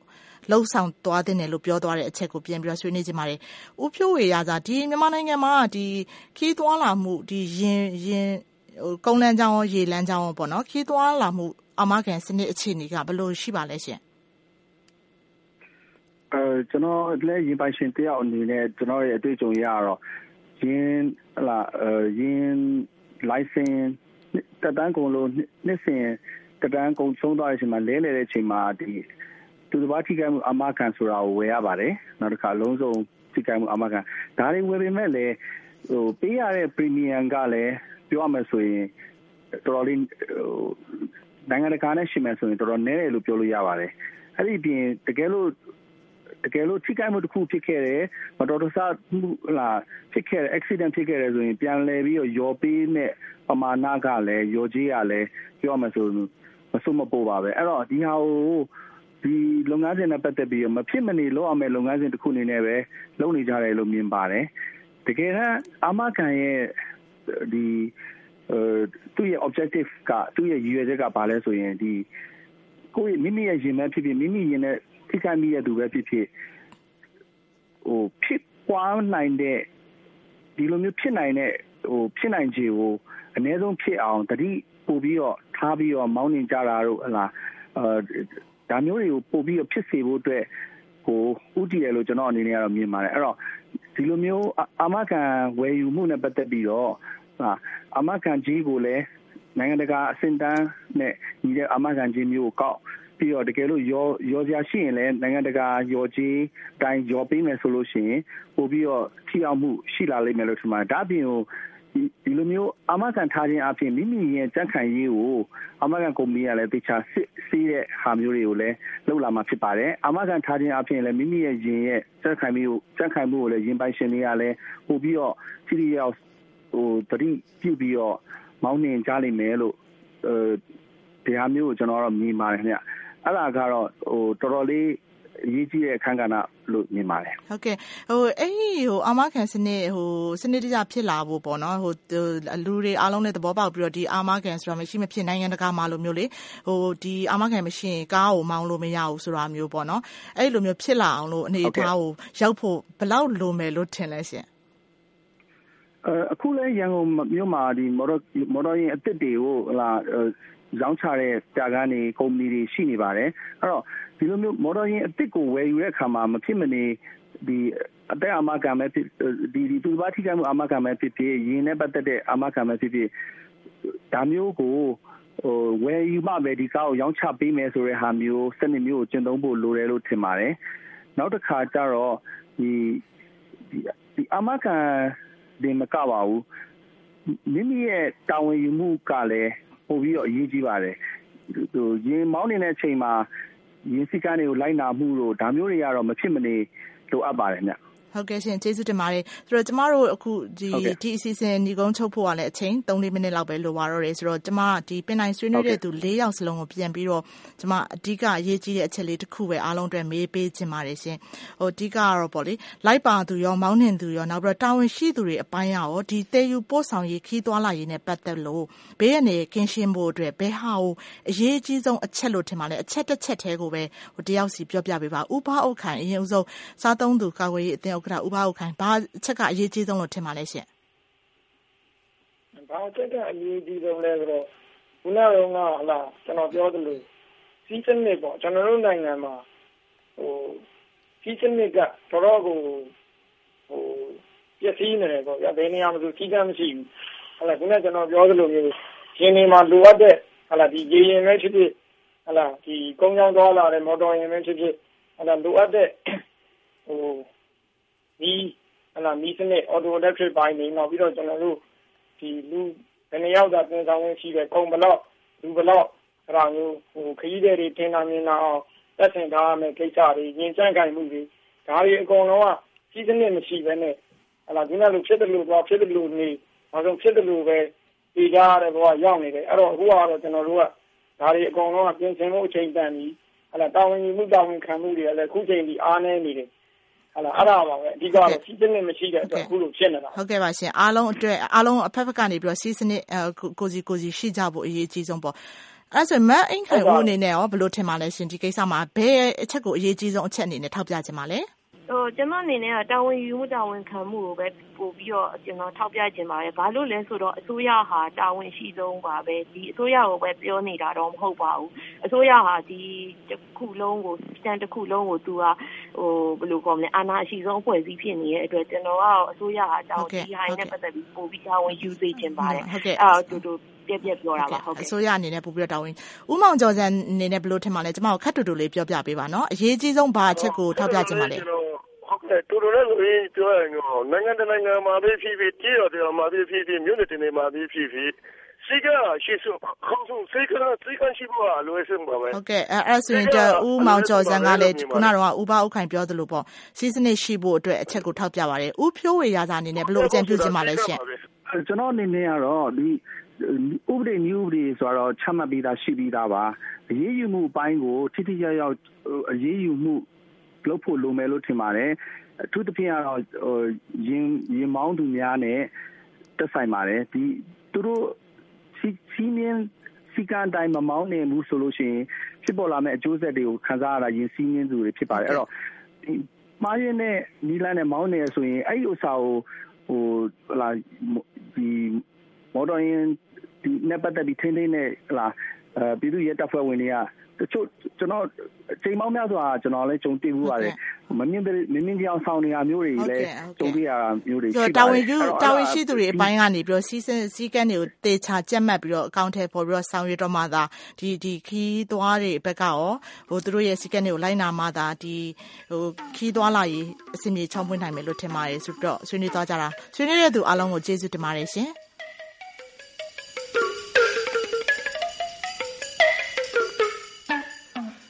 လှုပ်ဆောင်သွားတဲ့နယ်လို့ပြောသွားတဲ့အချက်ကိုပြန်ပြီးတော့ဆွေးနွေးကြပါမယ်။ဦးဖြိုးဝေရသာဒီမြန်မာနိုင်ငံမှာဒီခီးသွားလာမှုဒီရင်ရင်ဟိုကုန်းလန်းချောင်းရေလန်းချောင်းပေါ့နော်ခီးသွားလာမှုအာမခံစနစ်အခြေအနေကဘယ်လိုရှိပါလဲရှင်အဲကျွန်တော်လည်းရင်ပိုင်ရှင်တယောက်အနေနဲ့ကျွန်တော်ရဲ့အတွေ့အကြုံရတော့ရင်ဟလာအဲရင် license တက်တန်းကုန်လို့နှစ်စဉ်တက်တန်းကုန်ဆုံးသွားတဲ့အချိန်မှာလဲလဲတဲ့အချိန်မှာဒီသူတစ်ပါးထိခိုက်မှုအာမခံဆိုတာကိုဝယ်ရပါတယ်နောက်တစ်ခါလုံးစုံထိခိုက်မှုအာမခံဒါတွေဝယ်ပေမဲ့လည်းဟိုပေးရတဲ့ premium ကလည်းပြောရမယ်ဆိုရင်တော်တော်လေးဟိုနိုင်ငံတကာနဲ့ရှင်မယ်ဆိုရင်တော်တော်နည်းတယ်လို့ပြောလို့ရပါတယ်အဲ့ဒီပြင်တကယ်လို့တကယ်လို့ထိခိုက်မှုတစ်ခုဖြစ်ခဲ့တယ်မတော်တဆမှုလာဖြစ်ခဲ့တဲ့ accident ဖြစ်ခဲ့တယ်ဆိုရင်ပြန်လဲပြီးတော့ရောပေးနဲ့ပမာဏကလည်းရောကြီးရလည်းပြောရမယ်ဆိုမစွမပို့ပါပဲအဲ့တော့ဒီဟာကိုဒီလုပ်ငန်းစဉ်နဲ့ပတ်သက်ပြီးတော့မဖြစ်မနေလုပ်အောင်မဲ့လုပ်ငန်းစဉ်တစ်ခုအနေနဲ့ပဲလုပ်နေကြတယ်လို့မြင်ပါတယ်တကယ်တမ်းအာမခံရဲ့ဒီအဲသူ့ရဲ့ objective ကသူ့ရဲ့ရည်ရွယ်ချက်ကဘာလဲဆိုရင်ဒီကိုယ့်မိမိရဲ့ရင်မဲ့ဖြစ်ဖြစ်မိမိရင်နဲ့ထိခိုက်မိတဲ့သူပဲဖြစ်ဖြစ်ဟိုဖြစ်ပွားနိုင်တဲ့ဒီလိုမျိုးဖြစ်နိုင်တဲ့ဟိုဖြစ်နိုင်ခြေကိုအနည်းဆုံးဖြစ်အောင်တတိပို့ပြီးတော့ထားပြီးတော့မောင်းနေကြတာတို့ဟလားအဲဒါမျိုးတွေကိုပို့ပြီးတော့ဖြစ်စေဖို့အတွက်ကိုဥတည်တယ်လို့ကျွန်တော်အနေနဲ့ကတော့မြင်ပါတယ်အဲ့တော့ဒီလိုမျိုးအာမခံဝယ်ယူမှုနဲ့ပတ်သက်ပြီးတော့ဟာအာမခံကြီးကိုလည်းနိုင်ငံတကာအဆင့်တန်းနဲ့ညီတဲ့အာမခံကြီးမျိုးကိုကောက်ပြီးတော့တကယ်လို့ရောရောစရာရှိရင်လည်းနိုင်ငံတကာရောကြီးတိုင်းရောပေးမယ်ဆိုလို့ရှိရင်ပို့ပြီးတော့ထိအောင်မှုရှိလာလိမ့်မယ်လို့ထင်ပါတယ်ဒါအပြင်ကိုဒီလိုမျိုးအာမခံထားခြင်းအပြင်မိမိရဲ့ကြံ့ခိုင်ရေးကိုအာမခံကုမ္ပဏီကလည်းတေချာစစ်ဆေးတဲ့ဟာမျိုးတွေကိုလည်းလုပ်လာမှာဖြစ်ပါတယ်အာမခံထားခြင်းအပြင်လည်းမိမိရဲ့ရင်ရဲ့ကြံ့ခိုင်မှုကိုကြံ့ခိုင်မှုကိုလည်းရင်ပိုင်ရှင်တွေကလည်းပို့ပြီးတော့စီရီယောဟိုတတိပြုပြီးတော့မောင်းနှင်ကြလိမ့်မယ်လို့အဲဒီဟာမျိုးကိုကျွန်တော်တော့မြင်ပါတယ်ခင်ဗျအဲ့ဒါကတော့ဟိုတော်တော်လေးအရေးကြီးတဲ့အခန်းကဏ္ဍလို့မြင်ပါတယ်ဟုတ်ကဲ့ဟိုအဲ့ဒီဟိုအာမခံစနစ်ဟိုစနစ်တကျဖြစ်လာဖို့ပေါ့နော်ဟိုလူတွေအားလုံးနဲ့သဘောပေါက်ပြီးတော့ဒီအာမခံဆိုတာမရှိမဖြစ်နိုင်ငံတကာမှာလိုမျိုးလေဟိုဒီအာမခံမရှိရင်ကားကိုမောင်းလို့မရဘူးဆိုတာမျိုးပေါ့နော်အဲ့လိုမျိုးဖြစ်လာအောင်လို့အနေအထားကိုရောက်ဖို့ဘယ်လောက်လိုမယ်လို့ထင်လဲရှင်အခုလဲရန်ကုန်မြို့မှာဒီမော်တော်မော်တော်ယာဉ်အသစ်တွေကိုဟလာရောင်းချတဲ့တာကနေကုမ္ပဏီတွေရှိနေပါတယ်အဲ့တော့ဒီလိုမျိုးမော်တော်ယာဉ်အသစ်ကိုဝယ်ယူတဲ့အခါမှာမဖြစ်မနေဒီအသက်အာမခံမဲ့ဒီဒီသူဘာထိခိုက်မှုအာမခံမဲ့ဖြစ်ဖြစ်ယာဉ်နဲ့ပတ်သက်တဲ့အာမခံမဲ့ဖြစ်ဖြစ်ဒါမျိုးကိုဟိုဝယ်ယူမှပဲဒီကားကိုရောင်းချပေးမယ်ဆိုတဲ့ဟာမျိုးစနစ်မျိုးကိုကျင့်သုံးဖို့လိုတယ်လို့ထင်ပါတယ်နောက်တစ်ခါကျတော့ဒီဒီအာမခံဒီမကပါဘူးမိမိရဲ့တာဝန်ယူမှုကလည်းပို့ပြီးတော့အရေးကြီးပါတယ်ဟိုရင်မောင်းနေတဲ့အချိန်မှာရင်စိကန်းတွေကိုလိုက်နာမှုတို့ဒါမျိုးတွေကတော့မဖြစ်မနေလိုအပ်ပါတယ်ဗျဟုတ်ကဲ့ရှင်ကျေးဇူးတင်ပါတယ်ဆိုတော့ကျမတို့အခုဒီဒီအစီအစဉ်ညီကုန်းချုပ်ဖို့ကလည်းအချိန်သုံးလေးမိနစ်လောက်ပဲလိုပါတော့တယ်ဆိုတော့ကျမဒီပင်တိုင်းဆွေးနွေးတဲ့သူ၄ယောက်စလုံးကိုပြန်ပြီးတော့ကျမအဓိကအရေးကြီးတဲ့အချက်လေးတစ်ခုပဲအားလုံးအတွက်မေးပေးခြင်းပါတယ်ရှင်ဟိုအဓိကကတော့ပေါ့လေလိုက်ပါသူရောမောင်းနှင်သူရောနောက်ပြီးတော့တာဝန်ရှိသူတွေအပိုင်းရောဒီတေယူပို့ဆောင်ရေးခီးသွားလာရေးနဲ့ပတ်သက်လို့ဘေးရနေကင်းရှင်းဖို့အတွက်ဘယ်ဟာကိုအရေးအကြီးဆုံးအချက်လို့ထင်ပါလဲအချက်တစ်ချက်တည်းကိုပဲဟိုတယောက်စီပြောပြပေးပါဥပအုပ်ခိုင်အရင်ဦးဆုံးစားသုံးသူကာကွယ်ရေးအသင်းဥက္ကဋ္ဌဥပအုပ်ခိုင်ဘာအချက်ကအရေးကြီးဆုံးလို့ထင်ပါလဲရှင်ဘာအချက်ကအရေးကြီးဆုံးလဲဆိုတော့ခုနကတော့ငါဟလာကျွန်တော်ပြောသလိုစီးစနစ်ပေါ့ကျွန်တော်တို့နိုင်ငံမှာဟိုစီးစနစ်ကတော်တော်ကိုဟိုပြည့်စည်နေတယ်ပေါ့ဗျာဘယ်နေရာမှာဆိုစီးကမ်းမရှိဘူးဟလာခုနကျွန်တော်ပြောသလိုမျိုးရှင်နေမှာလိုအပ်တဲ့ဟလာဒီရေရင်ပဲဖြစ်ဖြစ်ဟလာဒီကုန်းကြောင်းသွားလာတဲ့မော်တော်ယာဉ်ပဲဖြစ်ဖြစ်ဟလာလိုအပ်တဲ့ဟိုဒီဟလာမီးစနစ် auto electric ဘိုင်းနေနောက်ပြီးတော့ကျွန်တော်တို့ဒီလူဘယ်နှယောက်သာတင်ဆောင်ဝင်ရှိတယ်ခုံဘလောက်လူဘလောက်အဲ့ဒါမျိုးဟိုခရီးသည်တွေတင်လာမြင်လာအောင်သက်ဆိုင်ထားရမယ့်ကိစ္စတွေညင်ကြံ့ခိုင်မှုတွေဒါတွေအကုန်လုံးကစီးစနစ်မရှိဘဲနဲ့ဟလာဒီနေ့လိုဖြစ်တယ်လို့တော့ဖြစ်တယ်လို့နေနောက်ဆုံးဖြစ်တယ်လို့ပဲဒီကြရတဲ့ဘဝရောက်နေတယ်အဲ့တော့အခုကတော့ကျွန်တော်တို့ကဒါတွေအကုန်လုံးကပြင်ဆင်မှုအချိန်တန်ပြီးဟလာတာဝန်ယူမှုတာဝန်ခံမှုတွေလည်းအခုချိန်ဒီအားနည်းနေတယ်ဟလာအဲ့ဒါပါပဲအဓိကတော့စီးစနစ်မရှိတဲ့အတွက်အခုလိုဖြစ်နေတာဟုတ်ကဲ့ပါရှင်အားလုံးအတွက်အားလုံးအဖက်ဖက်ကနေပြီးတော့စီးစနစ်ကိုစီကိုစီရှိကြဖို့အရေးကြီးဆုံးပေါ့အဲ့ဆိုမအင်ခိုင်ဦးအနေနဲ့ရောဘယ်လိုထင်ပါလဲရှင်ဒီကိစ္စမှာဘယ်အချက်ကိုအရေးကြီးဆုံးအချက်အနေနဲ့ထောက်ပြချင်ပါလဲဟိုကျမအနေနဲ့ကတာဝန်ယူမှုတာဝန်ခံမှုကိုပဲပို့ပြီးတော့ကျွန်တော်ထောက်ပြခြင်းပါတယ်။ဘာလို့လဲဆိုတော့အစိုးရဟာတာဝန်ရှိဆုံးပါပဲ။ဒီအစိုးရကိုပဲပြောနေတာတော့မဟုတ်ပါဘူး။အစိုးရဟာဒီတစ်ခုလုံးကိုစံတစ်ခုလုံးကိုသူကဟိုဘယ်လိုခေါ်မလဲအာဏာရှိဆုံးအဖွဲ့အစည်းဖြစ်နေတဲ့အတွက်ကျွန်တော်ကအစိုးရဟာတာဝန်ကြီးဟိုင်းနဲ့ပတ်သက်ပြီးပို့ပြီးတာဝန်ယူစေခြင်းပါတယ်။အဲ့တော့တူတူပြပြပြောတာပါဟုတ်ကဲ့အစိုးရအနေနဲ့ပို့ပြီးတော့တာဝန်ဦးမောင်ကျော်စံအနေနဲ့ဘယ်လိုထင်ပါလဲကျွန်မတို့ခက်တူတူလေးပြောပြပေးပါနော်။အရေးကြီးဆုံးဘာအချက်ကိုထောက်ပြခြင်းပါလဲ။တူတူလည်းဆိုရင်ပြောရရင်နိုင်ငံတကာနိုင်ငံမှာဖြစ်ဖြစ်ပြည်တော်တွေမှာဖြစ်ဖြစ်မြို့နယ်တွေမှာဖြစ်ဖြစ်စိတ်ကရှိစုခေါင်းဆုံးစိတ်ကစိတ်ကရှိဖို့အလိုအဆင်ပါပဲဟုတ်ကဲ့အဲအဲ့ဆိုရင်ကျဦးမောင်ကျော်စံကလည်းခုနကတော့ဦးပါဦးခိုင်ပြောသလိုပေါ့စီးစနစ်ရှိဖို့အတွက်အချက်ကိုထောက်ပြပါတယ်ဦးဖြိုးဝေရာစာအနေနဲ့ဘယ်လိုအကြံပြုချင်ပါလဲရှင်ကျွန်တော်အနေနဲ့ကတော့ဒီဥပဒေမျိုးဥပဒေဆိုတော့ချမှတ်ပြီးသားရှိပြီးသားပါအရေးယူမှုအပိုင်းကိုထိထိရောက်ရောက်အရေးယူမှုလုပ်ဖို့လိုမယ်လို့ထင်ပါတယ်အထူးသဖြင့်ကတော့ရင်ရင်မောင်းသူများနဲ့တက်ဆိုင်ပါတယ်ဒီသူတို့စီစီမင်းစီကန်တိုင်းမမောင်းနေမှုဆိုလို့ရှိရင်ဖြစ်ပေါ်လာမယ့်အကျိုးဆက်တွေကိုခံစားရတာရင်စီးနှင်းသူတွေဖြစ်ပါတယ်အဲ့တော့ဒီမှားရင်းနဲ့နီလန်းနဲ့မောင်းနေဆိုရင်အဲ့ဒီဥစ္စာကိုဟိုဟလာဒီမော်တော်ယာဉ်ဒီနဲ့ပတ်သက်ပြီးထိန်းသိမ်းနေဟလာအဲပြည်သူ့ရဲတပ်ဖွဲ့ဝင်တွေကတချို့ကျွန်တော်ချိန်မောင်းများစွာကျွန်တော်လည်းကြုံတွေ့မှုပါတယ်မမြင်မမြင်ကြောင်ဆောင်နေတာမျိုးတွေလည်းကြုံတွေ့ရတာမျိုးတွေရှိပါတယ်တာဝန်ယူတာဝန်ရှိသူတွေအပိုင်းကနေပြီးတော့စီးစင်းစီးကန်းတွေကိုတေချာကြက်မှတ်ပြီးတော့အကောင့်ထဲပေါ်ပြီးတော့ဆောင်ရွက်တော့မှသာဒီဒီခီးသွားတွေဘက်ကရောဟိုသူတို့ရဲ့စီးကန်းတွေကိုလိုက်နာမှသာဒီဟိုခီးသွားလာရေးအစီအမံချောင်းပွင့်နိုင်မယ်လို့ထင်ပါတယ်ဆိုတော့ဆွေးနွေးသွားကြတာဆွေးနွေးတဲ့သူအားလုံးကိုကျေးဇူးတင်ပါတယ်ရှင်